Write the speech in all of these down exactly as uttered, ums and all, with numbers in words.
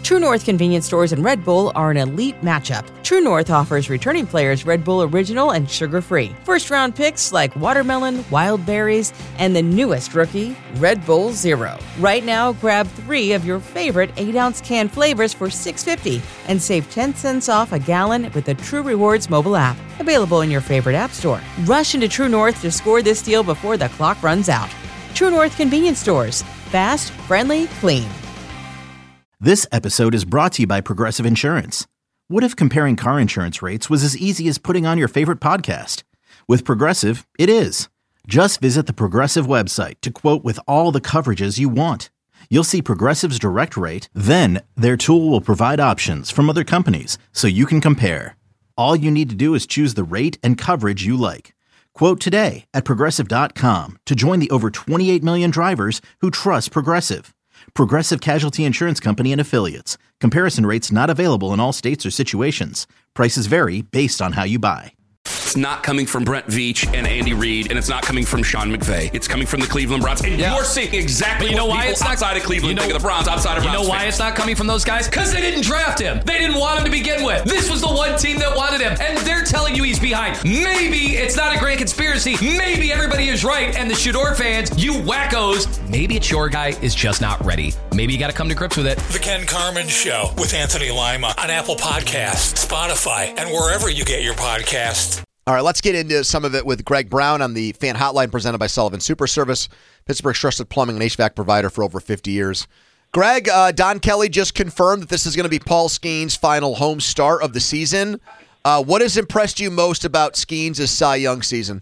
True North convenience stores and Red Bull are an elite matchup. True North offers returning players Red Bull Original and sugar-free. First-round picks like watermelon, wild berries, and the newest rookie, Red Bull Zero. Right now, grab three of your favorite eight-ounce can flavors for six dollars and fifty cents and save ten cents off a gallon with the True Rewards mobile app. Available in your favorite app store. Rush into True North to score this deal before the clock runs out. True North convenience stores. Fast, friendly, clean. This episode is brought to you by Progressive Insurance. What if comparing car insurance rates was as easy as putting on your favorite podcast? With Progressive, it is. Just visit the Progressive website to quote with all the coverages you want. You'll see Progressive's direct rate, then their tool will provide options from other companies so you can compare. All you need to do is choose the rate and coverage you like. Quote today at Progressive dot com to join the over twenty-eight million drivers who trust Progressive. Progressive Casualty Insurance Company and Affiliates. Comparison rates not available in all states or situations. Prices vary based on how you buy. It's not coming from Brent Veach and Andy Reid, and it's not coming from Sean McVay. It's coming from the Cleveland Browns. And yeah. you're seeing exactly you know what why people it's outside not, of Cleveland you know, think of the Browns, outside of You Browns know why fans. it's not coming from those guys? Because they didn't draft him. They didn't want him to begin with. This was the one team that wanted him, and they're telling you he's behind. Maybe it's not a grand conspiracy. Maybe everybody is right, and the Shador fans, you wackos, maybe it's your guy is just not ready. Maybe you got to come to grips with it. The Ken Carman Show with Anthony Lima on Apple Podcasts, Spotify, and wherever you get your podcasts. All right, let's get into some of it with Greg Brown on the Fan Hotline presented by Sullivan Super Service, Pittsburgh's trusted plumbing and H V A C provider for over fifty years. Greg, uh, Don Kelly just confirmed that this is going to be Paul Skeens' final home start of the season. Uh, what has impressed you most about Skeens' Cy Young season?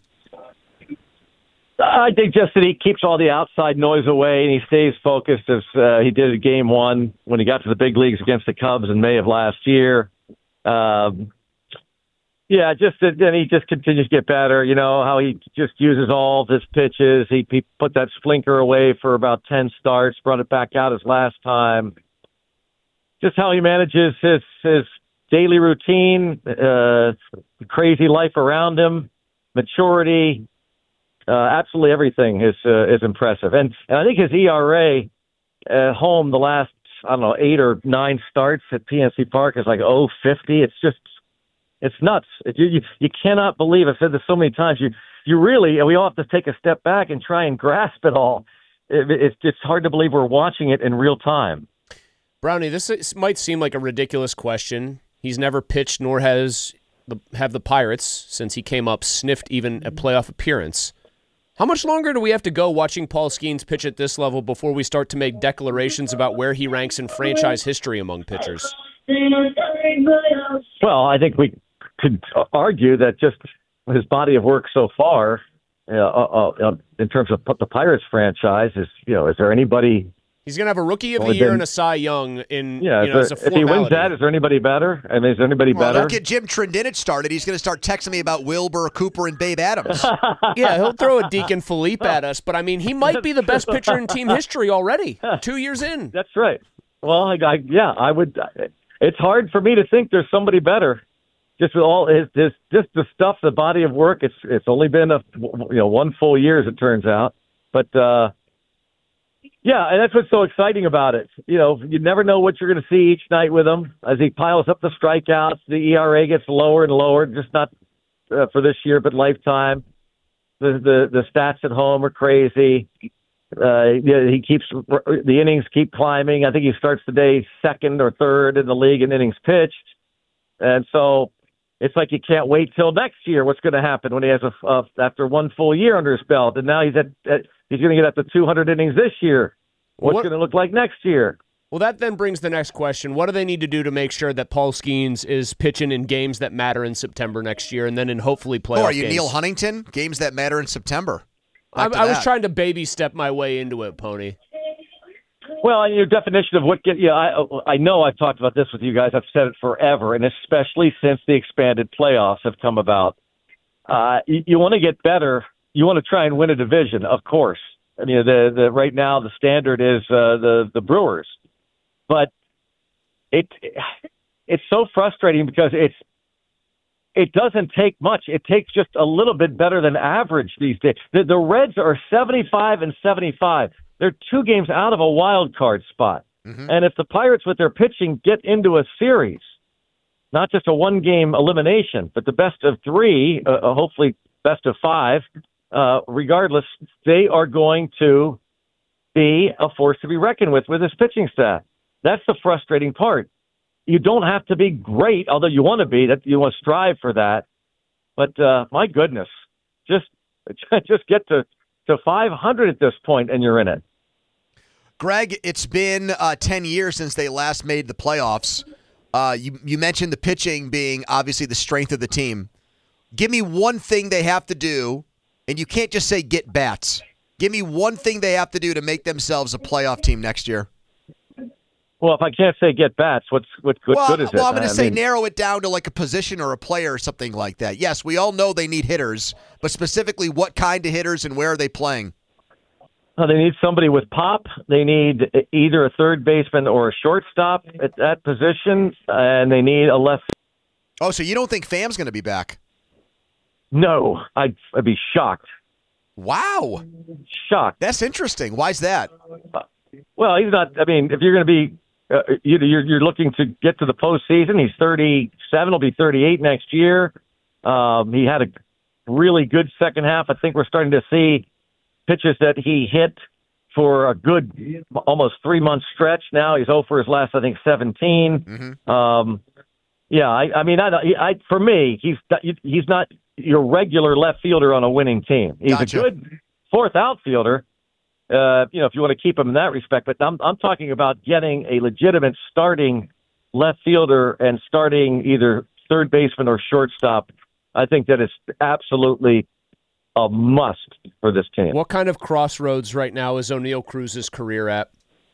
I think just that he keeps all the outside noise away and he stays focused as uh, he did at game one when he got to the big leagues against the Cubs in May of last year. Um, Yeah, just then he just continues to get better. You know, how he just uses all of his pitches. He, he put that splinker away for about ten starts, brought it back out his last time. Just how he manages his, his daily routine, uh, crazy life around him, maturity, uh, absolutely everything is uh, is impressive. And, and I think his E R A at home the last, I don't know, eight or nine starts at P N C Park is like oh fifty. It's just It's nuts. It, you, you you cannot believe. I've said this so many times. You you really, and we all have to take a step back and try and grasp it all. It, it, it's hard to believe we're watching it in real time. Brownie, this is, might seem like a ridiculous question. He's never pitched, nor has the, have the Pirates since he came up sniffed even a playoff appearance. How much longer do we have to go watching Paul Skeens pitch at this level before we start to make declarations about where he ranks in franchise history among pitchers? Well, I think we could argue that just his body of work so far, uh, uh, uh, in terms of the Pirates franchise, is you know, is there anybody? He's going to have a Rookie of the Year been, and a Cy Young in. Yeah, you know, there, as a if he wins that, is there anybody better? I mean, is there anybody well, better? Don't get Jim Trindinich started. He's going to start texting me about Wilbur, Cooper, and Babe Adams. Yeah, he'll throw a Deacon Philippe at us, but I mean, he might be the best pitcher in team history already. Two years in. That's right. Well, I, I, yeah, I would. It's hard for me to think there's somebody better. Just with all his, his just the stuff, the body of work. It's it's only been a you know one full year as it turns out, but uh, yeah, and that's what's so exciting about it. You know, you never know what you're going to see each night with him as he piles up the strikeouts. The E R A gets lower and lower, just not uh, for this year, but lifetime. The the the stats at home are crazy. Uh, yeah, he keeps the innings keep climbing. I think he starts the day second or third in the league in innings pitched, and so. It's like you can't wait till next year. What's going to happen when he has a uh, after one full year under his belt, and now he's at, at he's going to get up to two hundred innings this year. What's what, going to look like next year? Well, that then brings the next question: what do they need to do to make sure that Paul Skeens is pitching in games that matter in September next year, and then in hopefully playoff? Oh, are you games? Neil Huntington? Games that matter in September. I, I was trying to baby step my way into it, Pony. Well, your definition of what get yeah, I I know I've talked about this with you guys. I've said it forever, and especially since the expanded playoffs have come about. Uh, you, you want to get better. You want to try and win a division, of course. I mean, the the right now the standard is uh, the the Brewers, but it it's so frustrating because it's it doesn't take much. It takes just a little bit better than average these days. The, the Reds are seventy-five and seventy-five. They're two games out of a wild card spot. Mm-hmm. And if the Pirates with their pitching get into a series, not just a one-game elimination, but the best of three, uh, hopefully best of five, uh, regardless, they are going to be a force to be reckoned with with this pitching staff. That's the frustrating part. You don't have to be great, although you want to be. That you want to strive for that. But uh, my goodness, just just get to, to five hundred at this point, and you're in it. Greg, it's been uh, ten years since they last made the playoffs. Uh, you, you mentioned the pitching being obviously the strength of the team. Give me one thing they have to do, and you can't just say get bats. Give me one thing they have to do to make themselves a playoff team next year. Well, if I can't say get bats, what's what, what well, good is well, it? I'm going to I say mean, narrow it down to like a position or a player or something like that. Yes, we all know they need hitters, but specifically what kind of hitters and where are they playing? Uh, they need somebody with pop. They need either a third baseman or a shortstop at that position, and they need a left. Oh, so you don't think Pham's going to be back? No, I'd, I'd be shocked. Wow. Shocked. That's interesting. Why's that? Uh, well, he's not. I mean, if you're going to be, uh, you, you're, you're looking to get to the postseason, he's thirty-seven, he'll be thirty-eight next year. Um, he had a really good second half. I think we're starting to see pitches that he hit for a good almost three-month stretch now. He's oh for his last, I think, seventeen. Mm-hmm. Um, yeah, I, I mean, I, I, for me, he's he's not your regular left fielder on a winning team. He's gotcha. a good fourth outfielder, uh, you know, if you want to keep him in that respect. But I'm, I'm talking about getting a legitimate starting left fielder and starting either third baseman or shortstop. I think that is absolutely a must for this team. What kind of crossroads right now is Oneil Cruz's career at?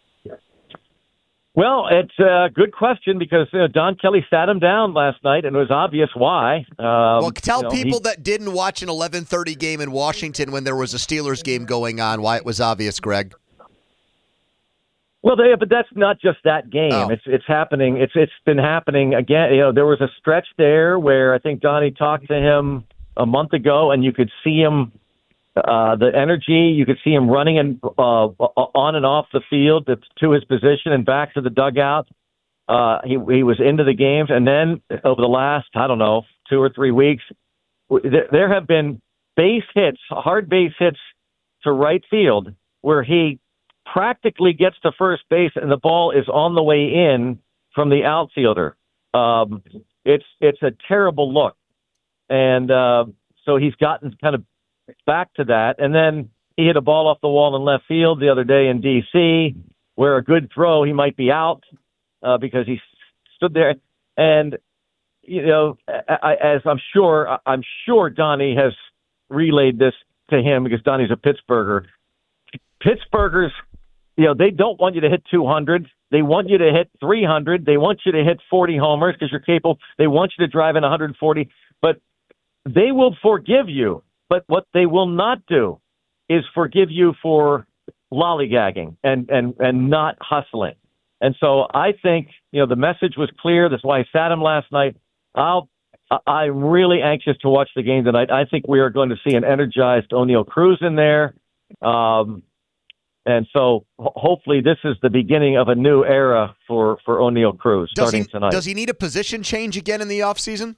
Well, it's a good question because you know, Don Kelly sat him down last night, and it was obvious why. Um, well, tell you know, people he, that didn't watch an eleven thirty game in Washington when there was a Steelers game going on why it was obvious, Greg. Well, they, but that's not just that game. Oh. It's it's happening. It's it's been happening again. You know, there was a stretch there where I think Donnie talked to him a month ago, and you could see him, uh, the energy. You could see him running and uh, on and off the field to, to his position and back to the dugout. Uh, he he was into the games, and then over the last I don't know two or three weeks, there, there have been base hits, hard base hits to right field where he practically gets to first base and the ball is on the way in from the outfielder. Um, it's it's a terrible look. And uh, so he's gotten kind of back to that. And then he hit a ball off the wall in left field the other day in D C where a good throw, he might be out uh, because he stood there. And, you know, I, as I'm sure, I'm sure Donnie has relayed this to him because Donnie's a Pittsburgher. Pittsburghers, you know, they don't want you to hit two hundred. They want you to hit three hundred. They want you to hit forty homers because you're capable. They want you to drive in one hundred forty. But they will forgive you. But what they will not do is forgive you for lollygagging and, and, and not hustling. And so I think, you know, the message was clear. That's why I sat him last night. I'll, I'm really anxious to watch the game tonight. I think we are going to see an energized Oneil Cruz in there. Um, And so hopefully this is the beginning of a new era for, for Oneil Cruz starting does he, tonight. Does he need a position change again in the offseason?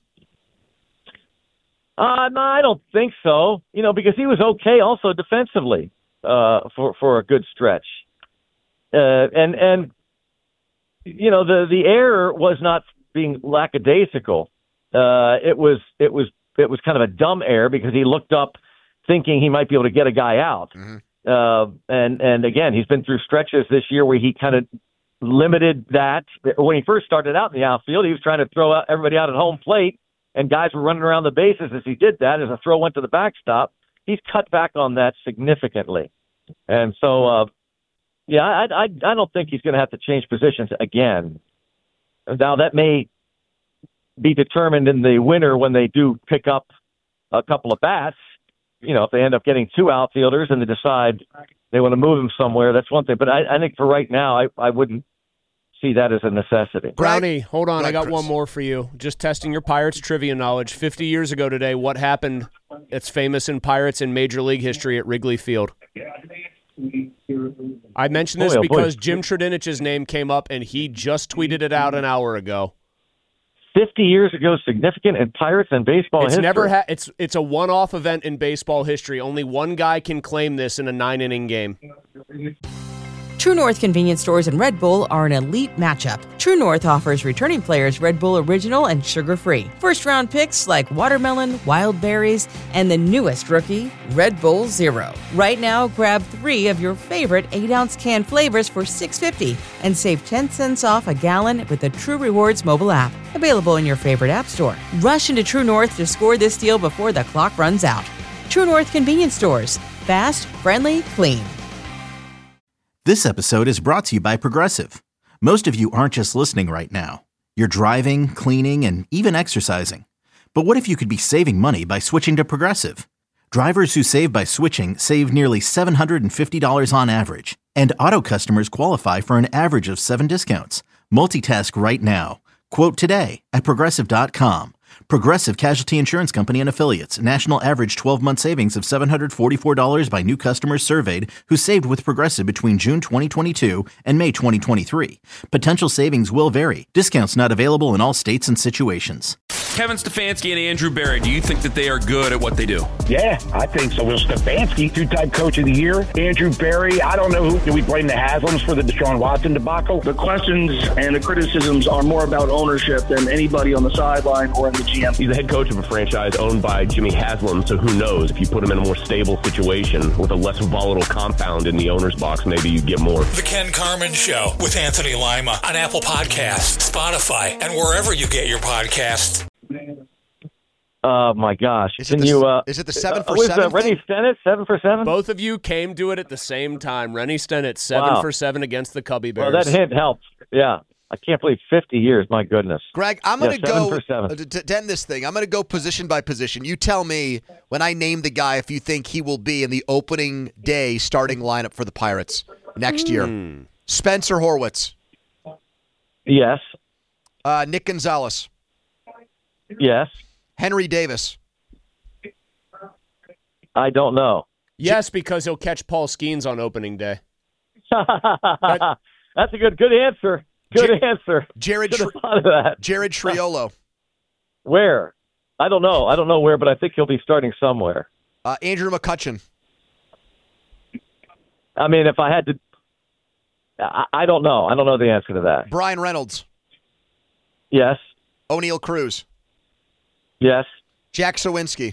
Uh, no, I don't think so. You know, because he was okay also defensively uh, for, for a good stretch. Uh, and, and you know, the, the error was not being lackadaisical. Uh, it was it was it was kind of a dumb error because he looked up thinking he might be able to get a guy out. Mm-hmm. Uh, and, and again, he's been through stretches this year where he kind of limited that. When he first started out in the outfield, he was trying to throw out everybody out at home plate, and guys were running around the bases as he did that. As a throw went to the backstop, he's cut back on that significantly. And so, uh, yeah, I, I, I don't think he's going to have to change positions again. Now, that may be determined in the winter when they do pick up a couple of bats. You know, if they end up getting two outfielders and they decide they want to move them somewhere, that's one thing. But I, I think for right now, I, I wouldn't see that as a necessity. Brownie, hold on. I got one more for you. Just testing your Pirates trivia knowledge. fifty years ago today, what happened that's famous in Pirates in Major League history at Wrigley Field? I mentioned this Boy, oh, because boy. Jim Tredinich's name came up, and he just tweeted it out an hour ago. fifty years ago, significant in Pirates and baseball It's history. never ha- it's it's a one-off event in baseball history. Only one guy can claim this in a nine-inning game. True North convenience stores and Red Bull are an elite matchup. True North offers returning players Red Bull Original and sugar-free. First-round picks like watermelon, wild berries, and the newest rookie, Red Bull Zero. Right now, grab three of your favorite eight-ounce can flavors for six dollars and fifty cents and save ten cents off a gallon with the True Rewards mobile app. Available in your favorite app store. Rush into True North to score this deal before the clock runs out. True North convenience stores. Fast, friendly, clean. This episode is brought to you by Progressive. Most of you aren't just listening right now. You're driving, cleaning, and even exercising. But what if you could be saving money by switching to Progressive? Drivers who save by switching save nearly seven hundred fifty dollars on average. And auto customers qualify for an average of seven discounts. Multitask right now. Quote today at Progressive dot com. Progressive Casualty Insurance Company and Affiliates. National average twelve-month savings of seven hundred forty-four dollars by new customers surveyed who saved with Progressive between June twenty twenty-two and May twenty twenty-three. Potential savings will vary. Discounts not available in all states and situations. Kevin Stefanski and Andrew Barry, do you think that they are good at what they do? Yeah, I think so. Will Stefanski, two-time coach of the year. Andrew Barry, I don't know who. Do we blame the Haslams for the Deshaun Watson debacle? The questions and the criticisms are more about ownership than anybody on the sideline or in the G M. He's the head coach of a franchise owned by Jimmy Haslam, so who knows? If you put him in a more stable situation with a less volatile compound in the owner's box, maybe you get more. The Ken Carman Show with Anthony Lima on Apple Podcasts, Spotify, and wherever you get your podcasts. Oh, my gosh. Is Can it the, you, uh, is it the seven for uh, was, seven? uh, Rennie Stennett, seven for seven? Both of you came to it at the same time. Rennie Stennett, seven Wow. for seven against the Cubby Bears. Well, that hint helps. Yeah. I can't believe fifty years. My goodness. Greg, I'm going Yeah, to seven go for seven. uh, to, to end this thing. I'm going to go position by position. You tell me when I name the guy if you think he will be in the opening day starting lineup for the Pirates next year. Mm. Spencer Horwitz, Yes. uh, Nick Gonzalez, Yes. Henry Davis. I don't know. Yes, because he'll catch Paul Skeens on opening day. That's a good good answer. Good Jer- answer. Jared Should have Tri- thought of that. Jared Triolo, Where? I don't know. I don't know where, but I think he'll be starting somewhere. uh, Andrew McCutcheon, I mean, if I had to, I, I don't know. I don't know the answer to that. Brian Reynolds, Yes. O'Neal Cruz, Yes. Jack Sawinski.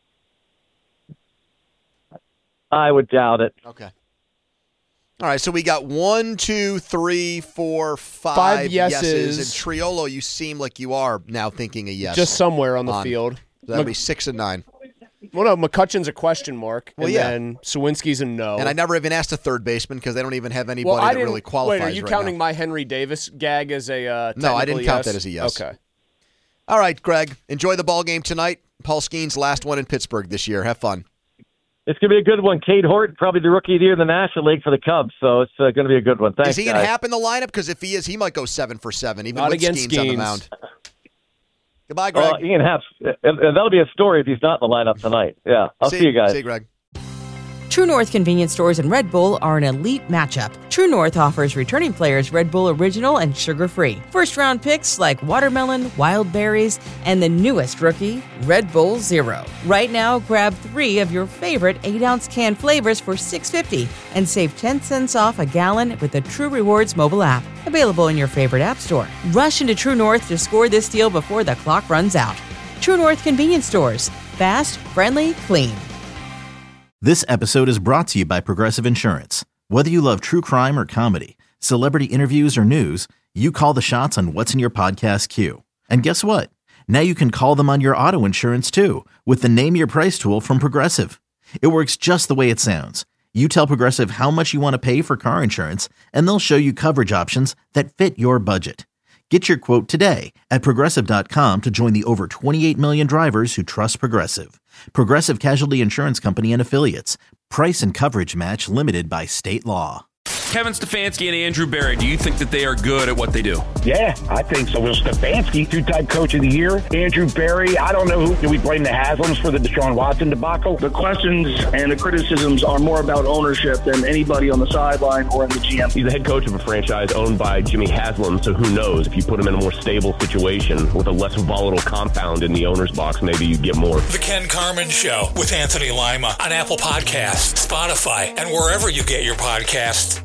I would doubt it. Okay. All right, so we got one, two, three, four, five, Five yeses. And Triolo, you seem like you are now thinking a yes. Just somewhere on the on. field. That'll be six and nine. Well, no, McCutcheon's a question mark, Well, and yeah. then Sawinski's a no. And I never even asked a third baseman because they don't even have anybody well, I that didn't, really qualifies Wait, are you right counting now. my Henry Davis gag as a uh, No, I technical didn't count yes? that as a yes. Okay. All right, Greg, enjoy the ball game tonight. Paul Skeens' last one in Pittsburgh this year. Have fun. It's going to be a good one. Cade Horton, probably the rookie of the year in the National League for the Cubs, so it's uh, going to be a good one. Thanks, is he going to guys. happen in the lineup? Because if he is, he might go seven for seven, even Not with against Skeens on the Skeens. mound. Goodbye, Greg. Well, Ian Haps, and, and that'll be a story if he's not in the lineup tonight. Yeah, I'll see, you guys. See you, Greg. True North convenience stores and Red Bull are an elite matchup. True North offers returning players Red Bull Original and sugar-free. First-round picks like watermelon, wild berries, and the newest rookie, Red Bull Zero. Right now, grab three of your favorite eight-ounce can flavors for six dollars and fifty cents and save ten cents off a gallon with the True Rewards mobile app. Available in your favorite app store. Rush into True North to score this deal before the clock runs out. True North convenience stores. Fast, friendly, clean. This episode is brought to you by Progressive Insurance. Whether you love true crime or comedy, celebrity interviews or news, you call the shots on what's in your podcast queue. And guess what? Now you can call them on your auto insurance too with the Name Your Price tool from Progressive. It works just the way it sounds. You tell Progressive how much you want to pay for car insurance, and they'll show you coverage options that fit your budget. Get your quote today at Progressive dot com to join the over twenty-eight million drivers who trust Progressive. Progressive Casualty Insurance Company and Affiliates. Price and coverage match limited by state law. Kevin Stefanski and Andrew Berry, do you think that they are good at what they do? Yeah, I think so. Will Stefanski, two-time coach of the year. Andrew Berry, I don't know who. Do we blame the Haslams for the Deshaun Watson debacle? The questions and the criticisms are more about ownership than anybody on the sideline or in the G M. He's the head coach of a franchise owned by Jimmy Haslam, so who knows? If you put him in a more stable situation with a less volatile compound in the owner's box, maybe you get more. The Ken Carman Show with Anthony Lima on Apple Podcasts, Spotify, and wherever you get your podcasts.